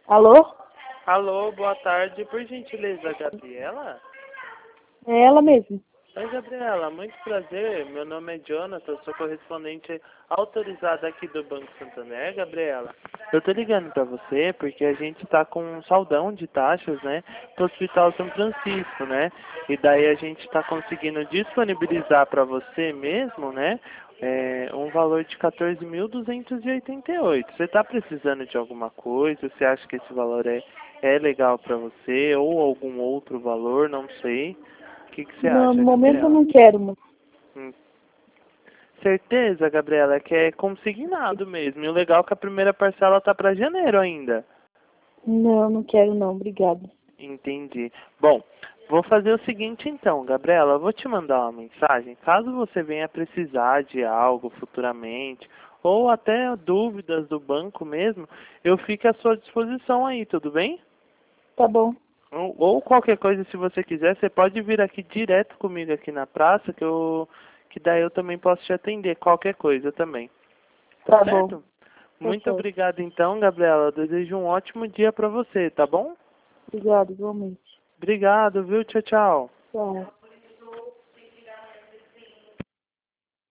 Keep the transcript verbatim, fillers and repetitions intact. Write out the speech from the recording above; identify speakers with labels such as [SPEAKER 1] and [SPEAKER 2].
[SPEAKER 1] Alô?
[SPEAKER 2] Alô, boa tarde. Por gentileza, Gabriela?
[SPEAKER 1] É ela mesmo.
[SPEAKER 2] Oi, Gabriela. Muito prazer. Meu nome é Jonathan. Sou correspondente autorizado aqui do Banco Santander, Gabriela. Eu tô ligando pra você porque a gente tá com um saldão de taxas, né, pro Hospital São Francisco, né? E daí a gente tá conseguindo disponibilizar pra você mesmo, né, é, um valor de quatorze mil duzentos e oitenta e oito. Você tá precisando de alguma coisa? Você acha que esse valor é, é legal pra você? Ou algum outro valor? Não sei. O que, que você
[SPEAKER 1] No, no
[SPEAKER 2] acha,
[SPEAKER 1] momento eu
[SPEAKER 2] Gabriela?
[SPEAKER 1] não quero, mas...
[SPEAKER 2] Hum. Certeza, Gabriela, que é consignado mesmo. E o legal é que a primeira parcela tá para janeiro ainda.
[SPEAKER 1] Não, não quero não, obrigada.
[SPEAKER 2] Entendi. Bom, vou fazer o seguinte então, Gabriela, eu vou te mandar uma mensagem. Caso você venha precisar de algo futuramente, ou até dúvidas do banco mesmo, eu fico à sua disposição aí, tudo bem?
[SPEAKER 1] Tá bom,
[SPEAKER 2] Ou, ou qualquer coisa, se você quiser, você pode vir aqui direto comigo aqui na praça, que eu que daí eu também posso te atender, qualquer coisa também. Tá
[SPEAKER 1] tá bom,
[SPEAKER 2] certo?
[SPEAKER 1] tá
[SPEAKER 2] Muito
[SPEAKER 1] certo.
[SPEAKER 2] obrigado então, Gabriela. Eu desejo um ótimo dia para você, tá bom?
[SPEAKER 1] Obrigada, igualmente.
[SPEAKER 2] Obrigado, viu? Tchau, tchau.
[SPEAKER 1] Tchau.